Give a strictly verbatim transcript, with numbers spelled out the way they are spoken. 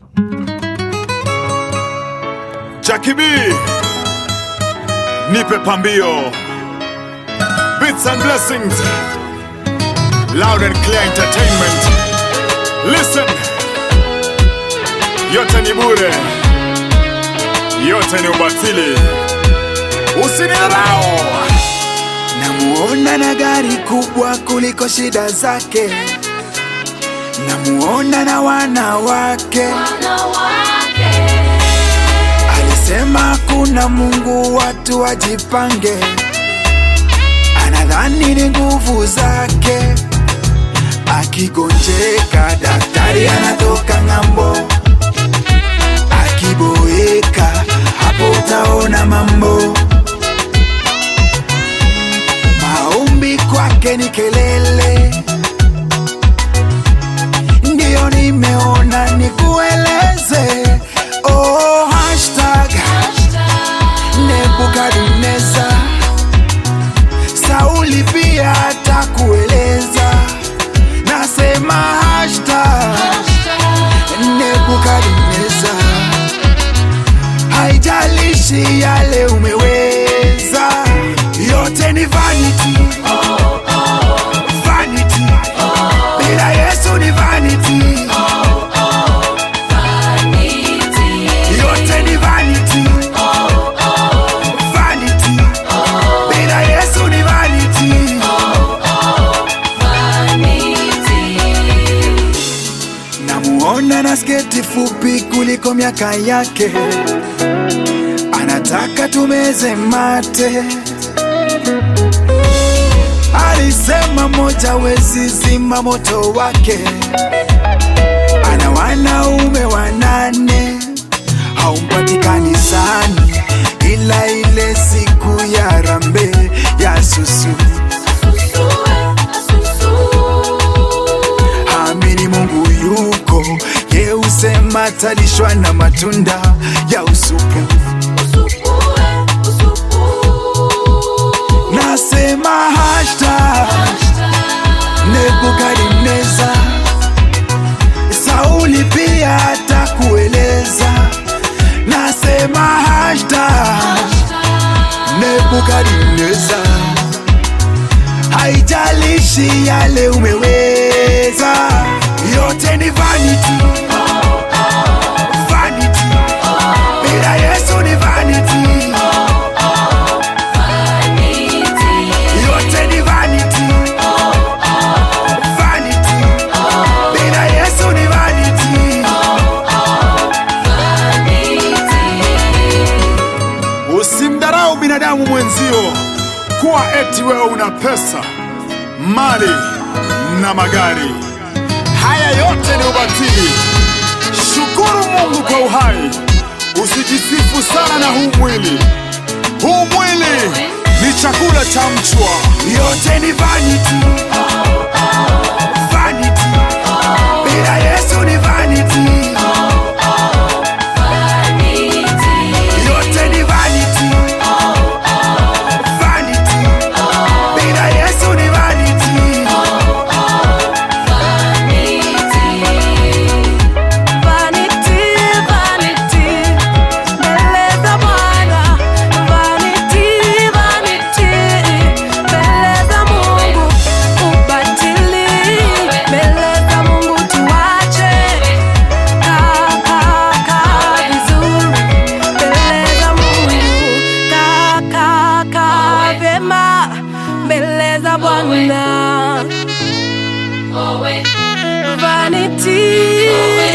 Jackie B, nipe pambio. Bits and blessings, Loud and Clear Entertainment. Listen, yote ni bure, yote ni ubatili, usinidharau. Namuona na gari kubwa kuliko shida zake, namuona na wanawake, wanawake. Alisema kuna Mungu, watu wajipange, anadhani ni nguvu zake. Akigonjeka daktari anatoka ng'ambo, akiboeka hapo utaona mambo. Maombi kwake ni kelele, ndiyo nimeona nikueleze. Oh, hashtag, hashtag Nebukadneza. Sauli pia atakueleza. Nasema hashtag, hashtag Nebukadneza. Haijalishi yale umeweza, yote ni vanity, oh, oh. Vanity, oh. Bila Yesu ni vanity, oh, oh. Vanity. Yote ni vanity, oh, oh. Vanity, oh. Bila Yesu ni vanity, oh, oh. Vanity. Namuona na sketi fupi kuliko miaka yake, anataka tumeze mate. Alisema moja wezi zima moto wake, ana wanaume wanane, haumpatikani sana, ila ile siku ya rambe ya susu. Amini Mungu yuko, ye usema talishwa na matunda ya usupu. Nasema hashtag, Nebukadneza. Sauli pia atakueleza. Nasema hashtag, Nebukadneza. Haijalishi yale umeweza, yote ni vanity, vanity. Bila Yesu ni vanity, yote ni vanity, vanity. Bila Yesu ni vanity, usimdharau binadamu mwenzio kuwa eti wewe una pesa, mali na magari. Haya yote ni ubatili. Shukuru Mungu kwa uhai, usijisifu sana na huu mwili. Huu mwili ni chakula cha mchwa. yote ni vanity, vanity. Bila Yesu ni vanity, yote ni vanity, vanity. Bila Yesu ni vanity, vanity, vanity. Mbele za Bwana, vanity, vanity. Mbele za Mungu, ubatili. Mbele za Mungu tuache, kaa, kaa, kaa vizuri. Mbele za Mungu, kaa, kaa, kaa vyema. Mbele za Bwana, vanity.